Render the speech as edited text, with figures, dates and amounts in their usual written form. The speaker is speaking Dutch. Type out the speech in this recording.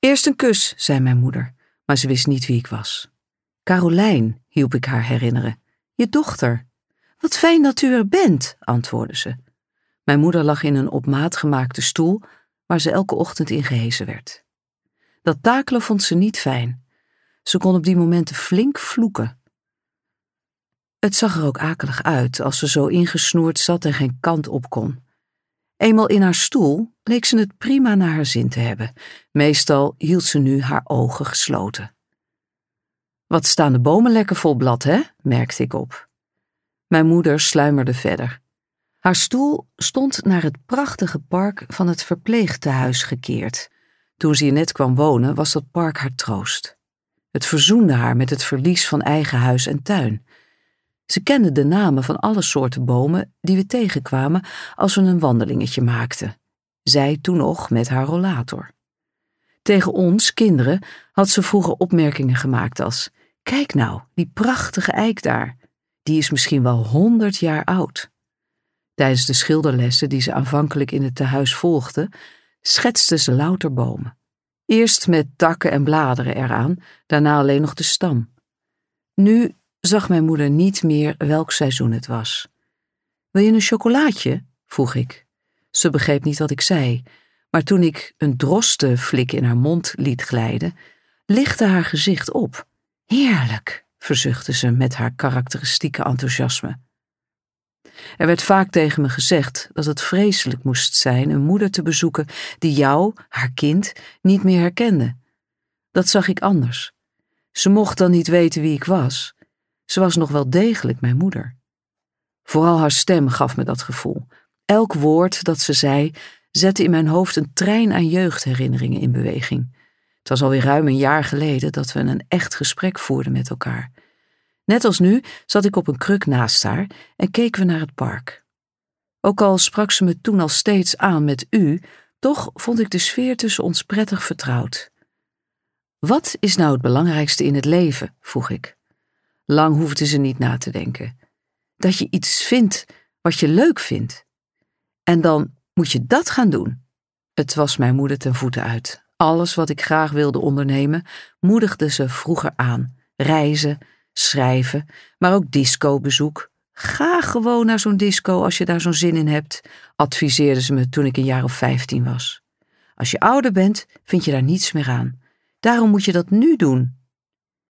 Eerst een kus, zei mijn moeder, maar ze wist niet wie ik was. Carolijn, hielp ik haar herinneren. Je dochter. Wat fijn dat u er bent, antwoordde ze. Mijn moeder lag in een op maat gemaakte stoel waar ze elke ochtend in gehezen werd. Dat takelen vond ze niet fijn. Ze kon op die momenten flink vloeken. Het zag er ook akelig uit als ze zo ingesnoerd zat en geen kant op kon. Eenmaal in haar stoel leek ze het prima naar haar zin te hebben. Meestal hield ze nu haar ogen gesloten. Wat staan de bomen lekker vol blad, hè? Merkte ik op. Mijn moeder sluimerde verder. Haar stoel stond naar het prachtige park van het verpleegtehuis gekeerd. Toen ze hier net kwam wonen, was dat park haar troost. Het verzoende haar met het verlies van eigen huis en tuin. Ze kende de namen van alle soorten bomen die we tegenkwamen als we een wandelingetje maakten. Zij toen nog met haar rollator. Tegen ons, kinderen, had ze vroeger opmerkingen gemaakt als: kijk nou, die prachtige eik daar. Die is misschien wel 100 jaar oud. Tijdens de schilderlessen die ze aanvankelijk in het tehuis volgde, schetste ze louter bomen. Eerst met takken en bladeren eraan, daarna alleen nog de stam. Nu zag mijn moeder niet meer welk seizoen het was. Wil je een chocolaatje? Vroeg ik. Ze begreep niet wat ik zei, maar toen ik een drostenflik in haar mond liet glijden, lichtte haar gezicht op. Heerlijk, verzuchtte ze met haar karakteristieke enthousiasme. Er werd vaak tegen me gezegd dat het vreselijk moest zijn een moeder te bezoeken die jou, haar kind, niet meer herkende. Dat zag ik anders. Ze mocht dan niet weten wie ik was. Ze was nog wel degelijk mijn moeder. Vooral haar stem gaf me dat gevoel. Elk woord dat ze zei, zette in mijn hoofd een trein aan jeugdherinneringen in beweging. Het was alweer ruim een jaar geleden dat we een echt gesprek voerden met elkaar. Net als nu zat ik op een kruk naast haar en keken we naar het park. Ook al sprak ze me toen al steeds aan met u, toch vond ik de sfeer tussen ons prettig vertrouwd. Wat is nou het belangrijkste in het leven? Vroeg ik. Lang hoefde ze niet na te denken. Dat je iets vindt wat je leuk vindt. En dan moet je dat gaan doen. Het was mijn moeder ten voeten uit. Alles wat ik graag wilde ondernemen, moedigde ze vroeger aan. Reizen, schrijven, maar ook discobezoek. Ga gewoon naar zo'n disco als je daar zo'n zin in hebt, adviseerde ze me toen ik een jaar of 15 was. Als je ouder bent, vind je daar niets meer aan. Daarom moet je dat nu doen.